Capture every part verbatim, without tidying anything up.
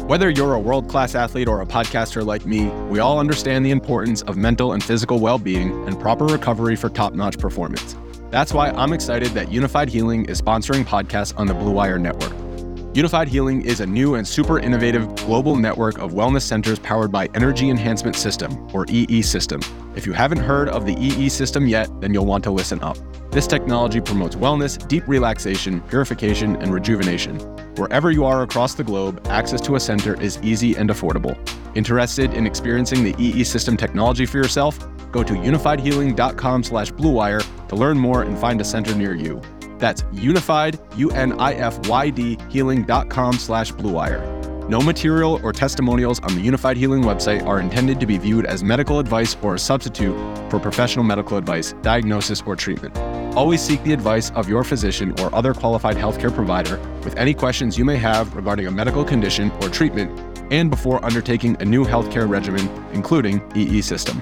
Whether you're a world-class athlete or a podcaster like me, we all understand the importance of mental and physical well-being and proper recovery for top-notch performance. That's why I'm excited that Unified Healing is sponsoring podcasts on the Blue Wire Network. Unified Healing is a new and super innovative global network of wellness centers powered by Energy Enhancement System, or E E System. If you haven't heard of the E E System yet, then you'll want to listen up. This technology promotes wellness, deep relaxation, purification, and rejuvenation. Wherever you are across the globe, access to a center is easy and affordable. Interested in experiencing the E E System technology for yourself? Go to unified healing dot com slash blue wire to learn more and find a center near you. That's unified, U N I F Y D, healing dot com slash blue wire. No material or testimonials on the Unified Healing website are intended to be viewed as medical advice or a substitute for professional medical advice, diagnosis, or treatment. Always seek the advice of your physician or other qualified healthcare provider with any questions you may have regarding a medical condition or treatment and before undertaking a new healthcare regimen, including E E System.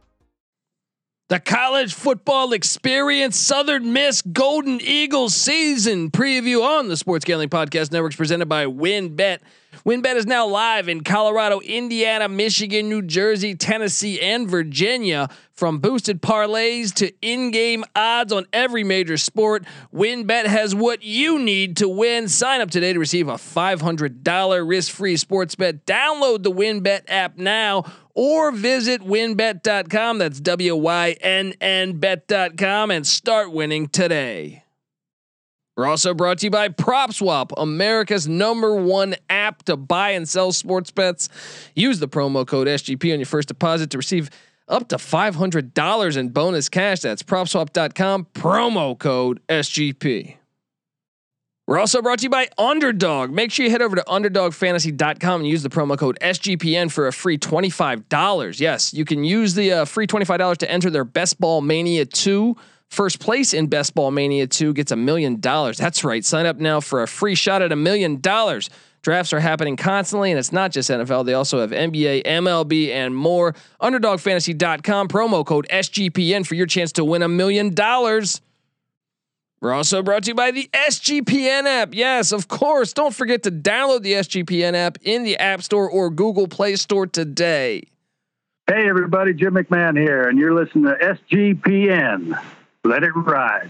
The college football experience, Southern Miss Golden Eagles season preview on the Sports Gambling Podcast Network is presented by WynnBET. WynnBET is now live in Colorado, Indiana, Michigan, New Jersey, Tennessee, and Virginia. From boosted parlays to in-game odds on every major sport, WynnBET has what you need to win. Sign up today to receive a five hundred dollars risk-free sports bet. Download the WynnBET app now or visit wynn bet dot com. That's W Y N N bet dot com and start winning today. We're also brought to you by PropSwap, America's number one app to buy and sell sports bets. Use the promo code S G P on your first deposit to receive up to five hundred dollars in bonus cash. That's prop swap dot com, promo code S G P. We're also brought to you by Underdog. Make sure you head over to underdog fantasy dot com and use the promo code S G P N for a free twenty-five dollars. Yes, you can use the uh, free twenty-five dollars to enter their Best Ball Mania two. First place in Best Ball Mania two gets a million dollars. That's right. Sign up now for a free shot at a million dollars. Drafts are happening constantly, and it's not just N F L. They also have N B A, M L B, and more. underdog fantasy dot com, promo code S G P N for your chance to win a million dollars. We're also brought to you by the S G P N app. Yes, of course. Don't forget to download the S G P N app in the App Store or Google Play Store today. Hey, everybody. Jim McMahon here, and you're listening to S G P N. Let it ride.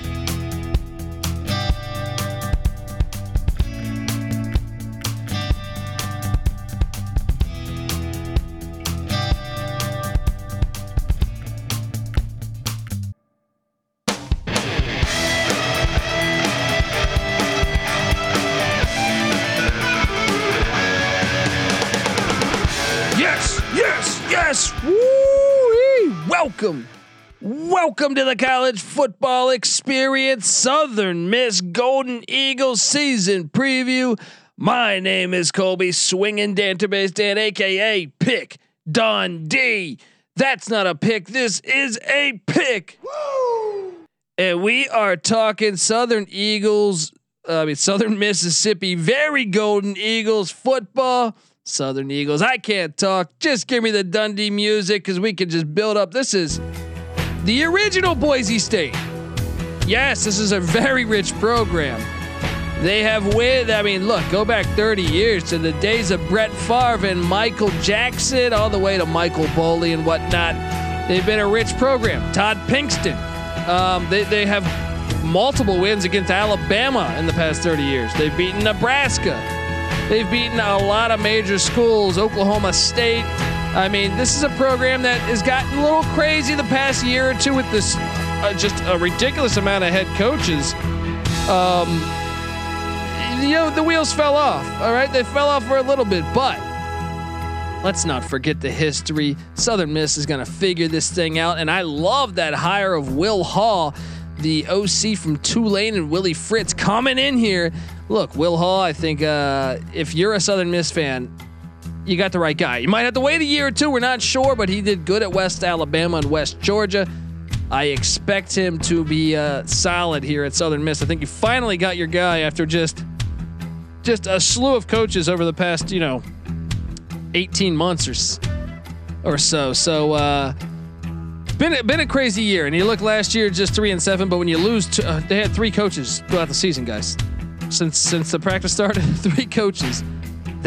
Yes, yes, yes. Woo-wee. Welcome. Welcome to the college football experience, Southern Miss Golden Eagles season preview. My name is Colby Swinging Database Dan, aka Pick Dundee. That's not a pick. This is a pick. Woo! And we are talking Southern Eagles. Uh, I mean Southern Mississippi, very Golden Eagles football. Southern Eagles. I can't talk. Just give me the Dundee music because we can just build up. This is the original Boise State. Yes, this is a very rich program. They have win. I mean, look, go back thirty years to the days of Brett Favre and Michael Jackson, all the way to Michael Boley and whatnot. They've been a rich program. Todd Pinkston. Um, they they have multiple wins against Alabama in the past thirty years. They've beaten Nebraska. They've beaten a lot of major schools. Oklahoma State. I mean, this is a program that has gotten a little crazy the past year or two with this uh, just a ridiculous amount of head coaches. Um, you know, the wheels fell off. All right, they fell off for a little bit, but let's not forget the history. Southern Miss is going to figure this thing out, and I love that hire of Will Hall, the O C from Tulane, and Willie Fritz coming in here. Look, Will Hall, I think uh, if you're a Southern Miss fan, you got the right guy. You might have to wait a year or two. We're not sure, but he did good at West Alabama and West Georgia. I expect him to be uh, solid here at Southern Miss. I think you finally got your guy after just just a slew of coaches over the past, you know, eighteen months or or so. So uh, been a, been a crazy year. And you look last year, just three and seven. But when you lose, to, uh, they had three coaches throughout the season, guys. Since since the practice started, three coaches. That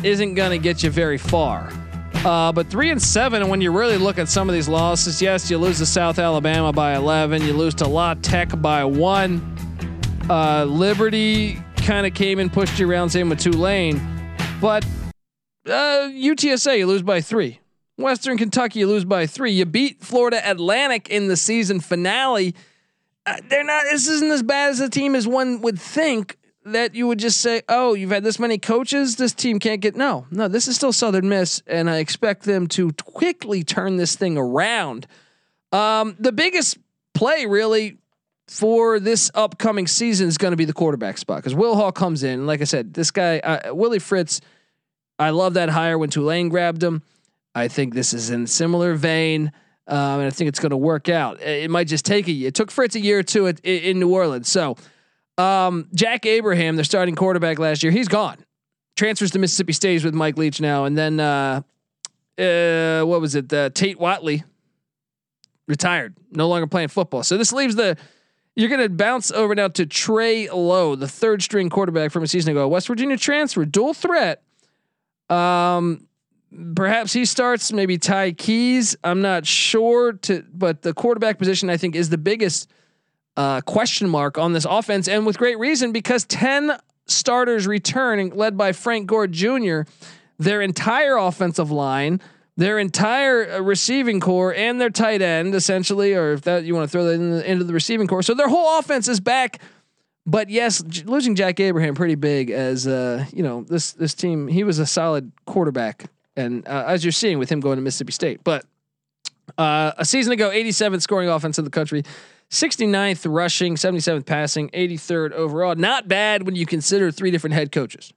isn't going to get you very far. Uh, but three and seven, and when you really look at some of these losses, yes, you lose to South Alabama by eleven, you lose to La Tech by one. Uh, Liberty kind of came and pushed you around, same with Tulane, but uh, U T S A you lose by three. Western Kentucky you lose by three. You beat Florida Atlantic in the season finale. Uh, they're not. This isn't as bad as a team as one would think. That you would just say, oh, you've had this many coaches, this team can't get. No, no, this is still Southern Miss, and I expect them to quickly turn this thing around. Um, the biggest play really for this upcoming season is going to be the quarterback spot because Will Hall comes in. Like I said, this guy, uh, Willie Fritz, I love that hire when Tulane grabbed him. I think this is in similar vein, um, and I think it's going to work out. It might just take a year. It took Fritz a year or two at, in New Orleans, so. Um, Jack Abraham, their starting quarterback last year, he's gone. Transfers to Mississippi State with Mike Leach now, and then uh, uh, what was it? Uh, Tate Watley retired, no longer playing football. So this leaves the. You're going to bounce over now to Trey Lowe, the third string quarterback from a season ago, West Virginia transfer, dual threat. Um, perhaps he starts. Maybe Ty Keys. I'm not sure. To but the quarterback position, I think, is the biggest. Uh, question mark on this offense, and with great reason because ten starters returning, led by Frank Gore Junior Their entire offensive line, their entire uh, receiving core, and their tight end, essentially, or if that you want to throw that in the, into the receiving core. So their whole offense is back. But yes, j- losing Jack Abraham pretty big as uh, you know this this team. He was a solid quarterback, and uh, as you're seeing with him going to Mississippi State, but uh, a season ago, eighty-seventh scoring offense in the country. sixty-ninth rushing, seventy-seventh passing, eighty-third overall. Not bad when you consider three different head coaches.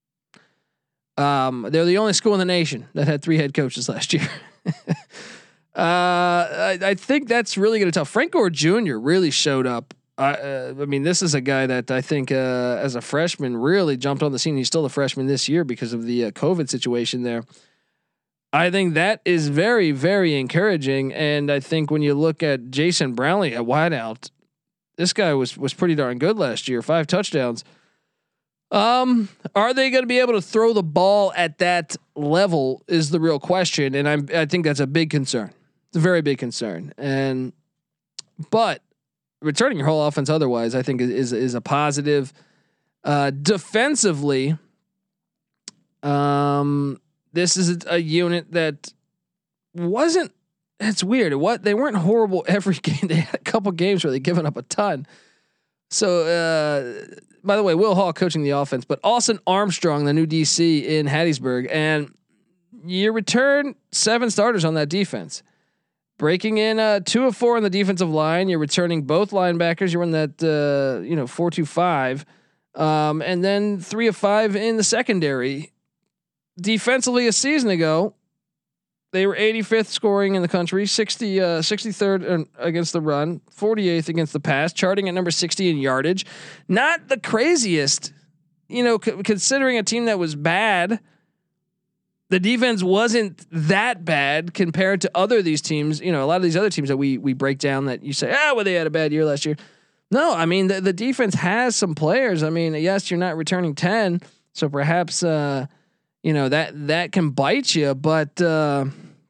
Um, they're the only school in the nation that had three head coaches last year. uh, I, I think that's really going to tell. Frank Gore Junior really showed up. Uh, I mean, this is a guy that I think uh, as a freshman really jumped on the scene. He's still a freshman this year because of the uh, COVID situation there. I think that is very, very encouraging. And I think when you look at Jason Brownlee at wideout, this guy was was pretty darn good last year, five touchdowns. Um, are they going to be able to throw the ball at that level is the real question. And I'm, I think that's a big concern. It's a very big concern. And, but returning your whole offense otherwise, I think is, is a positive. Uh, defensively, um, this is a unit that wasn't. It's weird. What they weren't horrible every game. They had a couple games where they given up a ton. So, uh, by the way, Will Hall coaching the offense, but Austin Armstrong, the new D C in Hattiesburg, and you return seven starters on that defense, breaking in uh, two of four on the defensive line. You're returning both linebackers. You're in that uh, you know four two five, um, and then three of five in the secondary. Defensively, a season ago, they were eighty-fifth scoring in the country, sixty, uh, sixty-third against the run, forty-eighth against the pass, charting at number sixty in yardage. Not the craziest, you know, c- considering a team that was bad. The defense wasn't that bad compared to other these teams. You know, a lot of these other teams that we we break down that you say, ah, well, they had a bad year last year. No, I mean the the defense has some players. I mean, yes, you're not returning ten, so perhaps. Uh, You know, that that can bite you, but uh,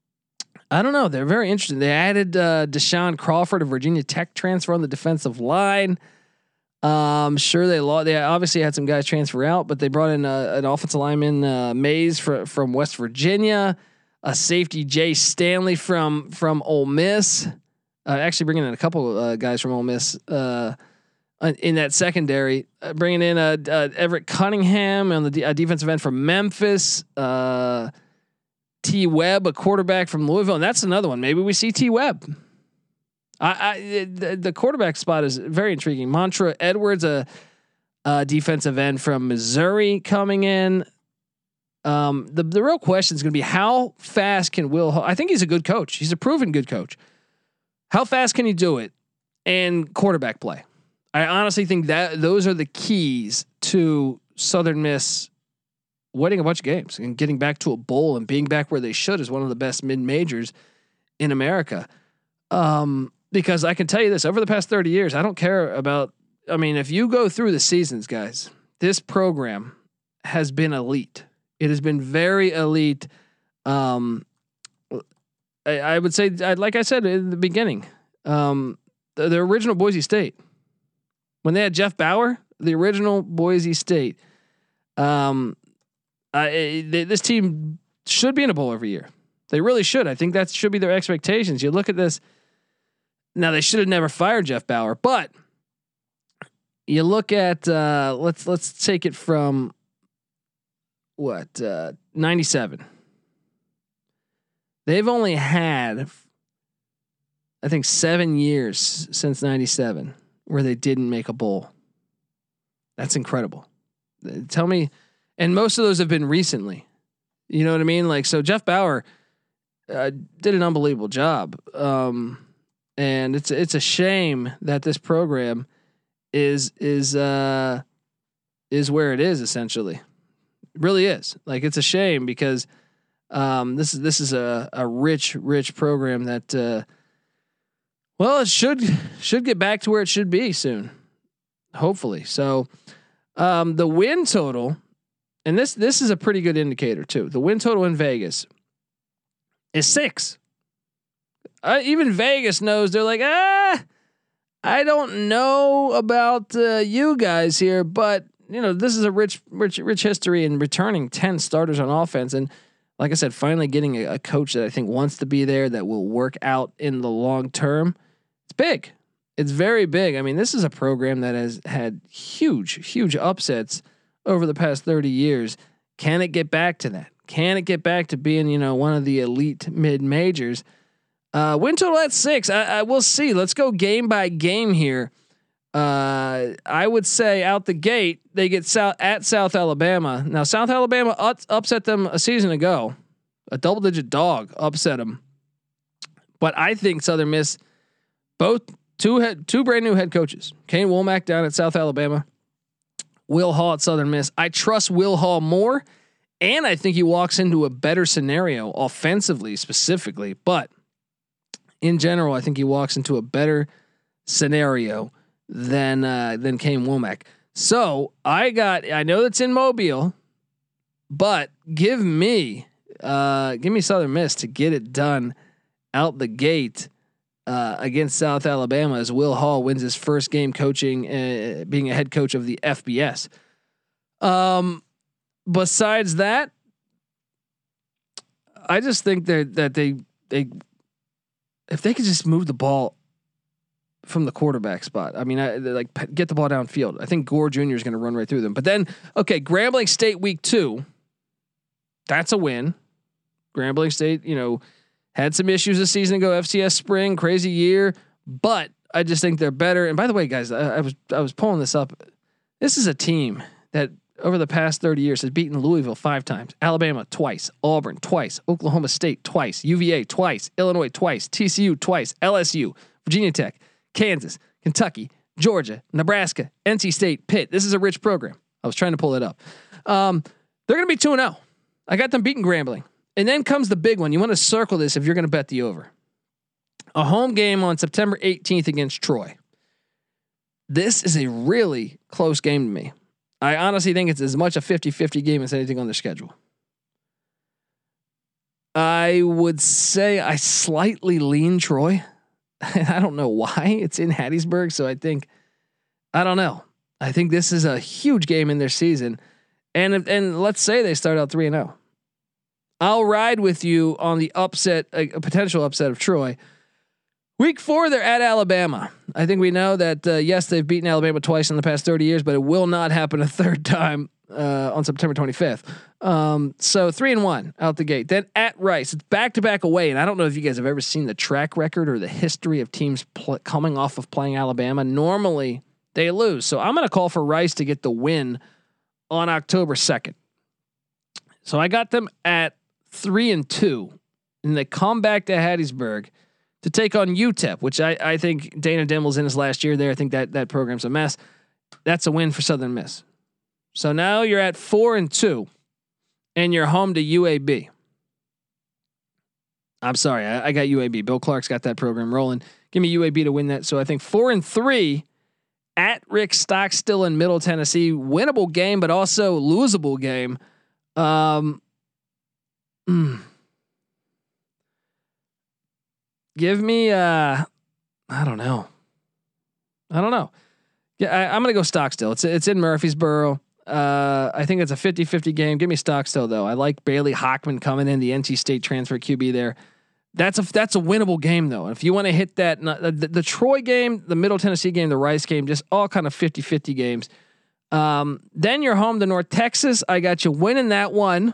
I don't know. They're very interesting. They added uh, Deshaun Crawford, a Virginia Tech transfer, on the defensive line. Um, sure, they lost. They obviously had some guys transfer out, but they brought in uh, an offensive lineman, uh, Mays for, from West Virginia, a safety Jay Stanley from from Ole Miss. Uh, actually, bringing in a couple uh, guys from Ole Miss. Uh, in that secondary, uh, bringing in a uh, uh, Everett Cunningham on the de- uh, defensive end from Memphis, uh, T Webb, a quarterback from Louisville. And that's another one. Maybe we see T Webb. I, I the, the quarterback spot is very intriguing. Montra Edwards, a, a defensive end from Missouri coming in. Um, the, the real question is going to be how fast can Will, I think he's a good coach. He's a proven good coach. How fast can he do it? And quarterback play. I honestly think that those are the keys to Southern Miss winning a bunch of games and getting back to a bowl and being back where they should as one of the best mid majors in America. Um, because I can tell you this, over the past thirty years, I don't care about, I mean, if you go through the seasons, guys, this program has been elite It has been very elite. Um, I, I would say, like I said in the beginning, um, the, the original Boise State, when they had Jeff Bauer, the original Boise State, um, I, they, this team should be in a bowl every year. They really should. I think that should be their expectations. You look at this. Now they should have never fired Jeff Bauer, but you look at uh, let's let's take it from what uh, ninety-seven. They've only had, I think, seven years since ninety-seven where they didn't make a bowl. That's incredible. Tell me, and most of those have been recently. You know what I mean? Like, so Jeff Bauer uh, did an unbelievable job. Um, and it's, it's a shame that this program is, is, uh, is where it is essentially. It really is. Like, it's a shame because, um, this is, this is a, a rich, rich program that, uh, well, it should, should get back to where it should be soon. Hopefully. So, um, the win total, and this, this is a pretty good indicator too. The win total in Vegas is six. Uh, even Vegas knows. They're like, ah, I don't know about uh, you guys here, but you know, this is a rich, rich, rich history in returning ten starters on offense. And like I said, finally getting a, a coach that I think wants to be there, that will work out in the long term. It's big. It's very big. I mean, this is a program that has had huge, huge upsets over the past thirty years. Can it get back to that? Can it get back to being, you know, one of the elite mid majors? Uh, win total at six. I, I will see. Let's go game by game here. Uh, I would say out the gate, they get South at South Alabama. Now, South Alabama up, upset them a season ago. A double digit dog upset them. But I think Southern Miss, both two head, two brand new head coaches, Kane Womack down at South Alabama, Will Hall at Southern Miss. I trust Will Hall more, and I think he walks into a better scenario offensively, specifically. But in general, I think he walks into a better scenario than uh, than Kane Womack. So I got. I know it's in Mobile, but give me uh, give me Southern Miss to get it done out the gate uh, against South Alabama as Will Hall wins his first game coaching, uh, being a head coach of the F B S. Um, besides that, I just think that that they they if they could just move the ball from the quarterback spot. I mean, I like get the ball downfield. I think Gore Junior is going to run right through them. But then, okay, Grambling State week two, that's a win. Grambling State, you know, had some issues a season ago. F C S spring, crazy year, but I just think they're better. And by the way, guys, I, I was I was pulling this up. This is a team that over the past thirty years has beaten Louisville five times, Alabama twice, Auburn twice, Oklahoma State twice, U V A twice, Illinois twice, T C U twice, L S U, Virginia Tech, Kansas, Kentucky, Georgia, Nebraska, N C State, Pitt. This is a rich program. I was trying to pull it up. Um, they're going to be two and oh. I got them beating Grambling. And then comes the big one. You want to circle this if you're going to bet the over. A home game on September eighteenth against Troy. This is a really close game to me. I honestly think it's as much a fifty-fifty game as anything on their schedule. I would say I slightly lean Troy. I don't know why. It's in Hattiesburg, so I think I don't know. I think this is a huge game in their season, and and let's say they start out three and zero. I'll ride with you on the upset, a, a potential upset of Troy. Week four, they're at Alabama. I think we know that uh, yes, they've beaten Alabama twice in the past thirty years, but it will not happen a third time uh, on September twenty-fifth. Um, so three and one out the gate. Then at Rice, it's back to back away. And I don't know if you guys have ever seen the track record or the history of teams pl- coming off of playing Alabama. Normally they lose. So I'm going to call for Rice to get the win on October second. So I got them at three and two, and they come back to Hattiesburg to take on U T E P, which I, I think Dana Dimel's in his last year there. I think that that program's a mess. That's a win for Southern Miss. So now you're at four and two, and you're home to U A B. I'm sorry, I, I got U A B. Bill Clark's got that program rolling. Give me U A B to win that. So I think four and three at Rick Stockstill in Middle Tennessee. Winnable game, but also losable game. Um, mm, give me, uh, I don't know. I don't know. Yeah, I, I'm gonna go Stockstill. It's it's in Murfreesboro. Uh, I think it's a fifty-fifty game. Give me Stockstill though. I like Bailey Hockman coming in, the N C State transfer Q B there. That's a that's a winnable game though. If you want to hit that, the, the, the Troy game, the Middle Tennessee game, the Rice game, just all kind of fifty-fifty games. Um, then you're home to North Texas. I got you winning that one.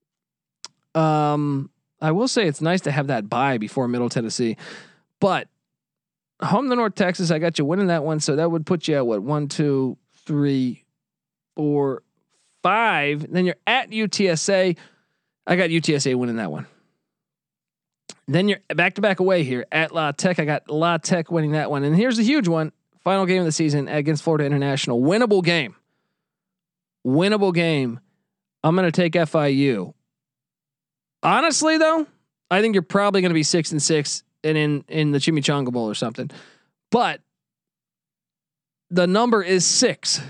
Um, I will say it's nice to have that bye before Middle Tennessee, but home to North Texas, I got you winning that one. So that would put you at what? One, two, three, four, five. Then you're at U T S A. I got U T S A winning that one. Then you're back to back away here at La Tech. I got La Tech winning that one. And here's the huge one. Final game of the season against Florida International. Winnable game. Winnable game. I'm going to take F I U. Honestly, though, I think you're probably going to be six and six and in, in the Chimichanga Bowl or something. But the number is six.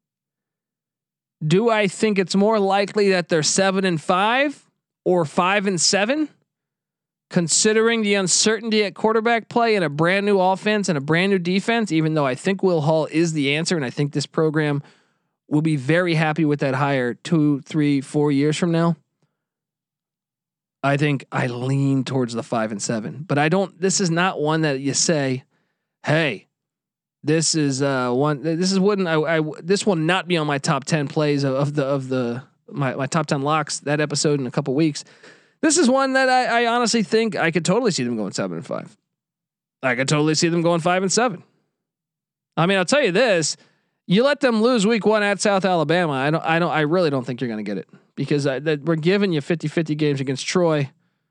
Do I think it's more likely that they're seven and five or five and seven? Considering the uncertainty at quarterback play and a brand new offense and a brand new defense, even though I think Will Hall is the answer, and I think this program will be very happy with that hire two, three, four years from now. I think I lean towards the five and seven, but I don't. This is not one that you say, "Hey, this is uh, one. This is wouldn't I, I? This will not be on my top ten plays of, of the of the my my top ten locks." That episode in a couple weeks. This is one that I, I honestly think I could totally see them going seven and five. I could totally see them going five and seven. I mean, I'll tell you this: you let them lose week one at South Alabama. I don't. I don't. I really don't think you're going to get it because I, that we're giving you fifty-fifty games against Troy.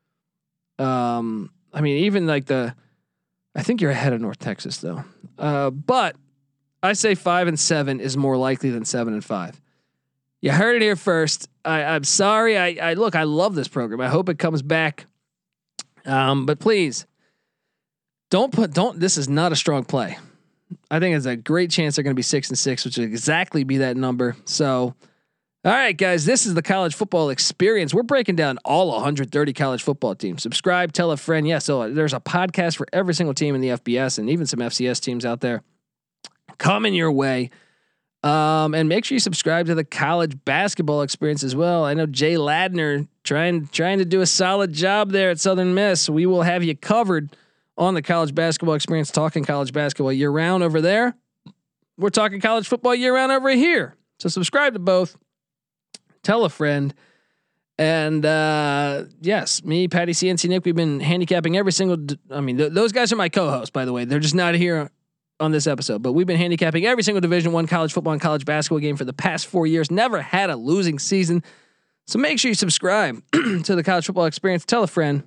Um, I mean, even like the, I think you're ahead of North Texas though. Uh, but I say five and seven is more likely than seven and five. You heard it here first. I, I'm sorry. I, I look. I love this program. I hope it comes back. Um, but please don't put. Don't. This is not a strong play. I think it's a great chance they're going to be six and six, which would exactly be that number. So, all right, guys, this is the college football experience. We're breaking down all one hundred thirty college football teams. Subscribe, tell a friend. Yes, yeah, so there's a podcast for every single team in the F B S and even some F C S teams out there coming your way. Um, and make sure you subscribe to the college basketball experience as well. I know Jay Ladner trying trying to do a solid job there at Southern Miss. We will have you covered on the college basketball experience, talking college basketball year round over there. We're talking college football year round over here. So subscribe to both. Tell a friend. And uh, yes, me, Patty C N C Nick, we've been handicapping every single. D- I mean, th- those guys are my co-hosts, by the way. They're just not here on this episode, but we've been handicapping every single Division One college football and college basketball game for the past four years. Never had a losing season. So make sure you subscribe to the college football experience. Tell a friend.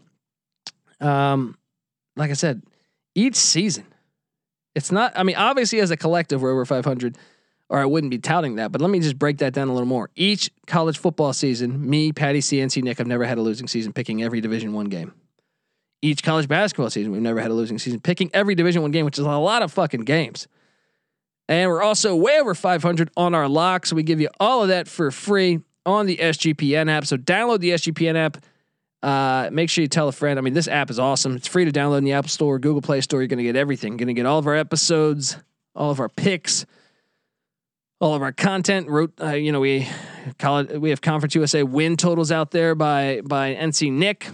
Um, like I said, each season, it's not. I mean, obviously, as a collective, we're over five hundred, or I wouldn't be touting that. But let me just break that down a little more. Each college football season, me, Patty C N C Nick, I've never had a losing season picking every Division One game. Each college basketball season, we've never had a losing season picking every Division One game, which is a lot of fucking games. And we're also way over five hundred on our locks. So we give you all of that for free on the S G P N app. So download the S G P N app. Uh, make sure you tell a friend. I mean, this app is awesome. It's free to download in the Apple Store, Google Play Store. You're going to get everything. You're going to get all of our episodes, all of our picks, all of our content. Wrote, uh, you know, we call it, we have Conference U S A win totals out there by by N C Nick.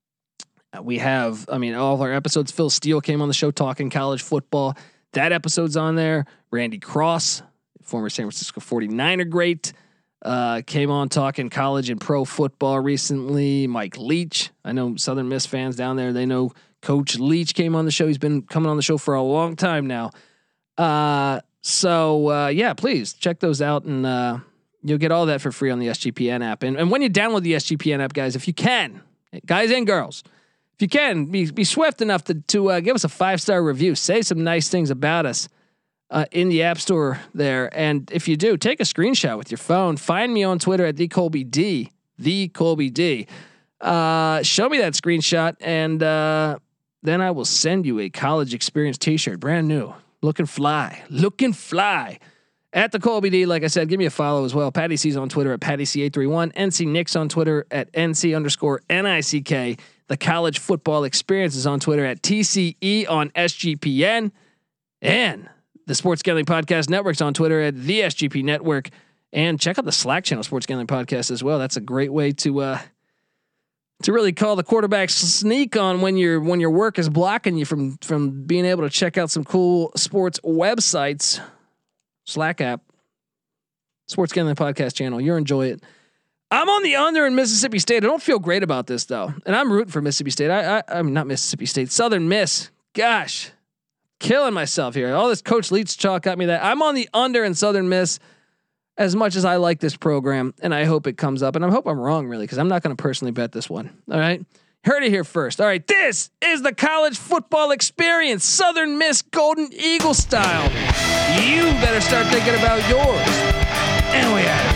We have, I mean, all of our episodes. Phil Steele came on the show talking college football. That episode's on there. Randy Cross, former San Francisco forty-niner great, uh, came on talking college and pro football recently. Mike Leach, I know Southern Miss fans down there, they know Coach Leach came on the show. He's been coming on the show for a long time now. Uh, so uh, yeah, please check those out, and uh, you'll get all that for free on the S G P N app. And, and when you download the S G P N app, guys, if you can, guys and girls, if you can, be be swift enough to to uh, give us a five star review. Say some nice things about us uh, in the App Store there. And if you do, take a screenshot with your phone. Find me on Twitter at the Colby D. The Colby D. Uh, show me that screenshot, and uh, then I will send you a college experience T-shirt, brand new, looking fly, looking fly. At the Colby D, like I said, give me a follow as well. Patty C's on Twitter at Patty C eight three one. N C Nick's on Twitter at N C underscore N I C K. The College Football Experience is on Twitter at T C E on S G P N. And the Sports Gambling Podcast Network's on Twitter at the S G P Network. And check out the Slack channel, Sports Gambling Podcast as well. That's a great way to uh, to really call the quarterback sneak on when your when your work is blocking you from from being able to check out some cool sports websites. Slack app, Sports Gambling Podcast channel. You'll enjoy it. I'm on the under in Mississippi State. I don't feel great about this though, and I'm rooting for Mississippi State. I, I I'm not Mississippi State. Southern Miss. Gosh, killing myself here. All this Coach Leach talk got me that. I'm on the under in Southern Miss. As much as I like this program, and I hope it comes up, and I hope I'm wrong, really, because I'm not going to personally bet this one. All right, heard it here first. All right, this is the College Football Experience, Southern Miss Golden Eagle style. You better start thinking about yours, and we have.